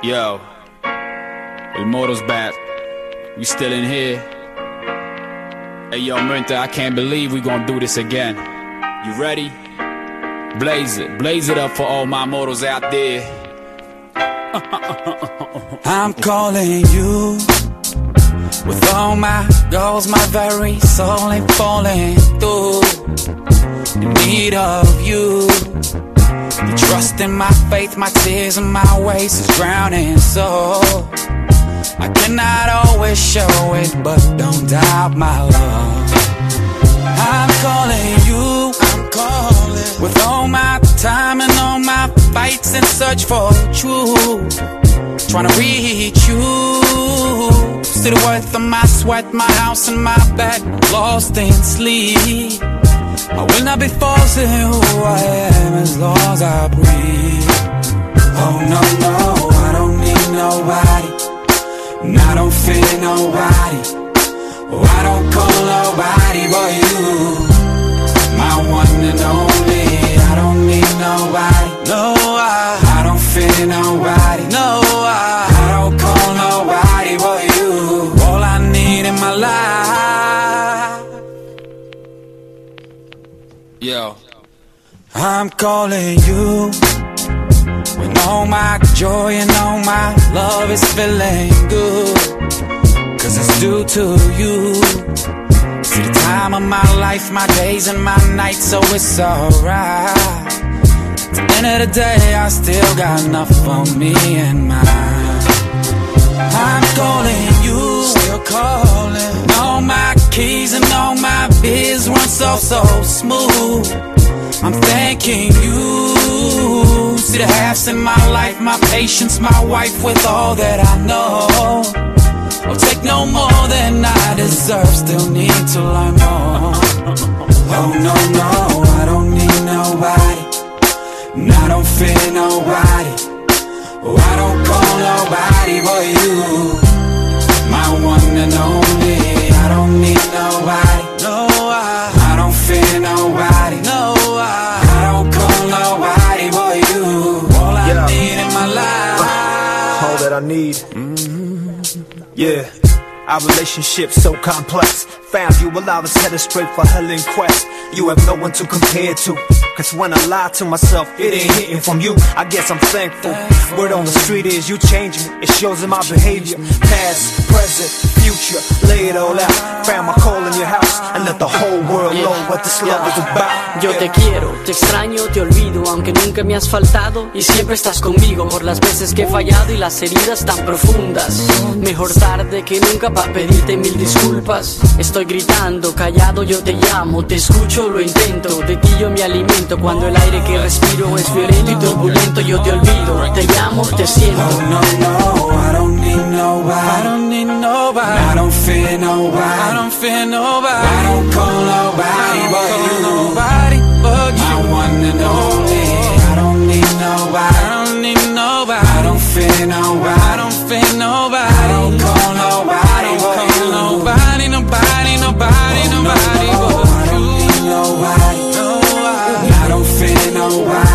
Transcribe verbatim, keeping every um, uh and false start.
Yo, El Moro's back. We still in here. Hey yo, Minta, I can't believe we gonna do this again. You ready? Blaze it, blaze it up for all my mortals out there. I'm calling you with all my goals, my very soul ain't falling through. In need of you. You trust in my faith, my tears and my ways is drowning. So I cannot always show it, but don't doubt my love. I'm calling you, I'm calling with all my time and all my fights in search for truth. Trying to reach you. See the worth of my sweat, my house and my bed, lost in sleep. I will not be false in who I am as long as I breathe. Oh no, no, I don't need nobody, and I don't fear nobody. Oh, I don't call nobody but you, my one and only. I don't need nobody, no, I, I don't fear nobody, no, I, I don't call nobody but you. All I need in my life. Yo, I'm calling you when all my joy and all my love is feeling good, cause it's due to you. See the time of my life, my days and my nights, so it's alright. At the end of the day, I still got enough for me and mine. I'm calling you, still calling. All my keys and all my biz run so, so smooth. I'm thanking you. See the halves in my life, my patience, my wife with all that I know. I'll take no more than I deserve, still need to learn more. Oh no, no, I don't need nobody, and I don't fear nobody. Oh, I don't call nobody but you, my one and only. I don't need nobody, no, I, I don't fear nobody, no, I, I don't call nobody but you. All I yeah. need in my life, all that I need. Mm-hmm. Yeah, our relationship so complex. Found you while I was headed straight for hell in quest. You have no one to compare to, cause when I lie to myself, it ain't hitting from you. I guess I'm thankful. Word on the street is you change me. It shows in my behavior. Past, present, future, lay it all out. Found my call in your house and let the whole world know what this love is about. Yo te quiero, te extraño, te olvido, aunque nunca me has faltado y siempre estás conmigo por las veces que he fallado y las heridas tan profundas. Mejor tarde que nunca para pedirte mil disculpas. Estoy gritando, callado, yo te llamo, te escucho, lo intento. De ti yo me alimento cuando el aire que respiro es violento y turbulento. Yo te olvido, te llamo, te siento. Oh no, no, I don't need nobody, I don't need nobody, I don't fear nobody, I don't fear nobody, I don't call nobody but you, nobody but you, my one and only. I don't need nobody, I don't need nobody, I don't fear nobody, I don't fear nobody, I don't call nobody but you, nobody, nobody, nobody, nobody but you. I don't need nobody, no, I, I don't fear nobody.